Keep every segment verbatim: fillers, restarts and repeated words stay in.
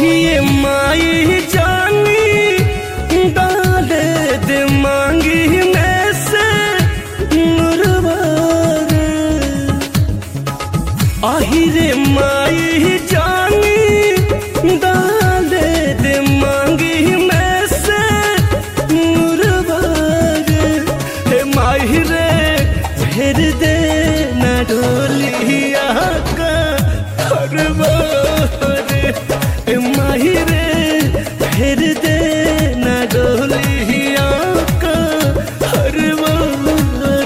कहिए माई जानी डाले दे मांगी में से नुरवार। आही रे माई जानी डाले दे मांगी में से नुरवार। हे माही रे फेर दे न डोलिया का हरवार। हे माही रे फेर दे न डोलिया का हरवार।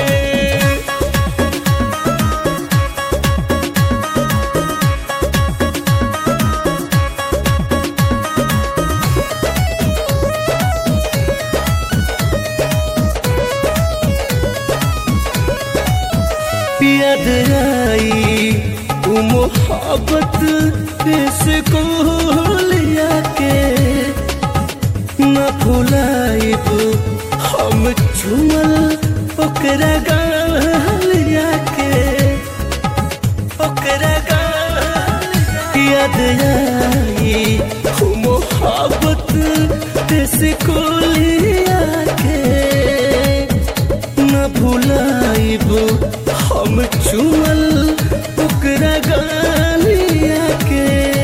याद आई वो मोहब्बत इसको लिया के न भुलाइब हम झूमल ओकरा गालिया के ओकरा गालिया। याद आई वो मोहब्बत इसको लिया के न भुलाइब हम चुमल ओकरा गालिया के।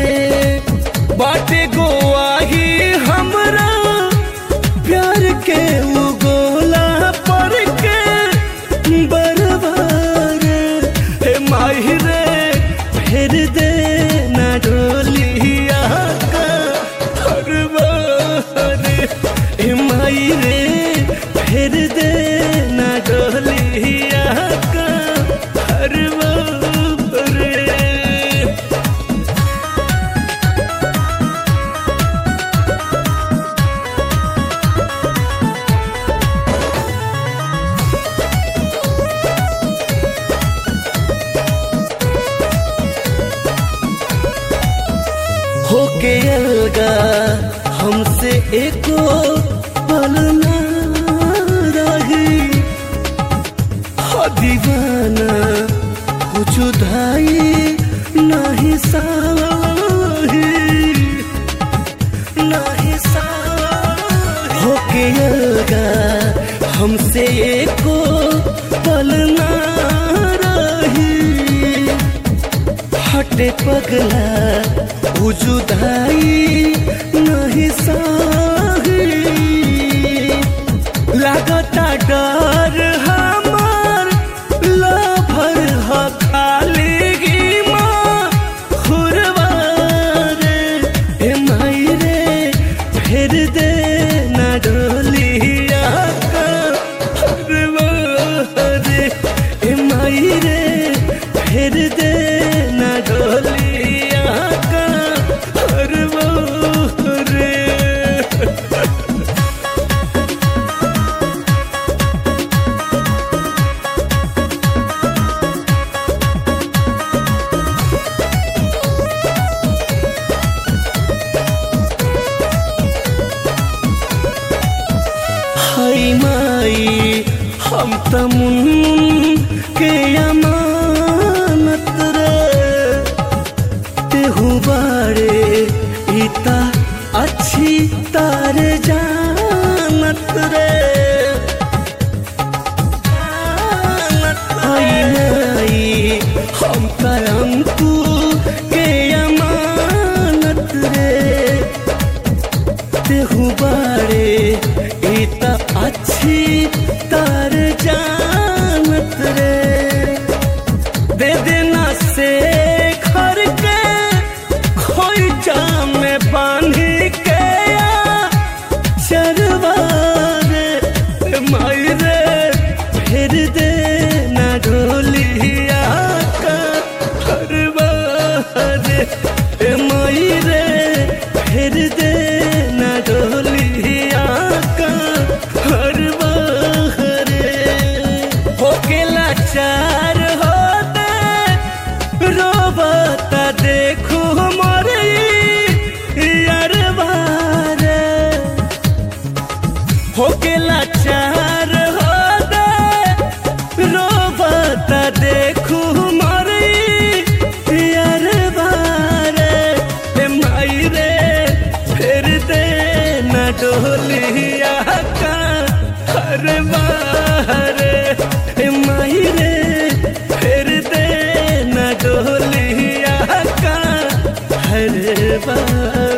बाटे गोवाही हमरा प्यार के वो गोला पर के बरबार। हे माही रे फेर दे न डोलिया का हरबार। हे माही रे फेर दे न डोलिया का हरबार। होके अलगा हमसे एको पल ना रही। हो दीवाना हो जुदाई नहीं साही नहीं साही। होके अलगा हमसे एको पल ना रही। हटे पगला वो जुदाई नहीं साही। लागता डर हमार लभर ह खाली माँ खुरवार। हे माई रे फेर दे न डोलिया का हरवार। हे माई रे फेर दे न डोलिया का हरवार। हाय माई हम तमुन के अमानत रे। तेहु बारे इता अच्छी तारे जानत रे। हाय माई हम करमतू के अमानत रे। तेहु बारे इता अच्छी तार जानत रे। दे देना से घर के खोई जाम में बांधी के चरवार। माई रे फेर दे न डोलिया का हरवार। माई रे फेर दे न डोलिया का हरवार। होके लाचार होते रोबता देखू मोरे यारबार। होके लाचार होते रोबता देखू मोरे यारबार। माई रे डोलिया का हरे बारे हे माही रे फेर दे न डोलिया का हरे बारे।